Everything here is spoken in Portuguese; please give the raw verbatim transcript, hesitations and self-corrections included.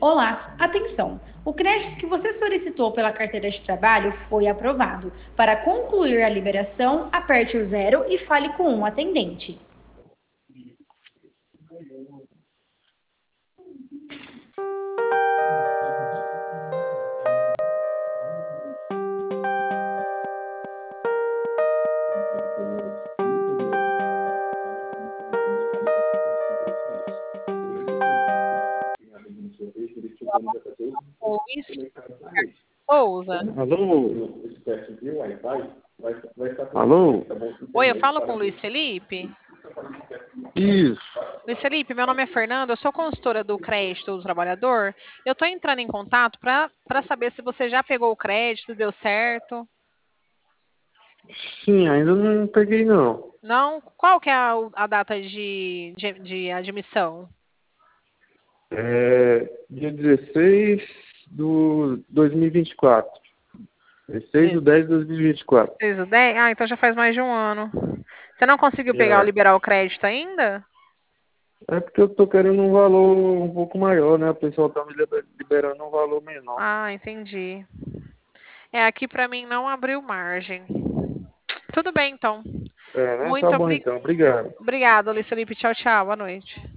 Olá, atenção! O crédito que você solicitou pela carteira de trabalho foi aprovado. Para concluir a liberação, aperte o zero e fale com um atendente. Luiz Souza. Alô? Alô? Oi, eu falo com o Luiz Felipe. Isso. Luiz Felipe, meu nome é Fernanda, eu sou consultora do crédito do trabalhador. Eu estou entrando em contato para para saber se você já pegou o crédito, deu certo. Sim, ainda não peguei não. Não? Qual que é a, a data de, de, de admissão? É dia dezesseis do dois mil e vinte e quatro. dezesseis de dez de dois mil e vinte e quatro. dezesseis do dez? Ah, então já faz mais de um ano. Você não conseguiu pegar ou É. liberar o crédito ainda? É porque eu tô querendo um valor um pouco maior, né? O pessoal tá me liber- liberando um valor menor. Ah, entendi. É, aqui para mim não abriu margem. Tudo bem, então. É, né? Tá Muito bom obri... então. Obrigado. obrigada, Luiz Felipe. Tchau, tchau. Boa noite.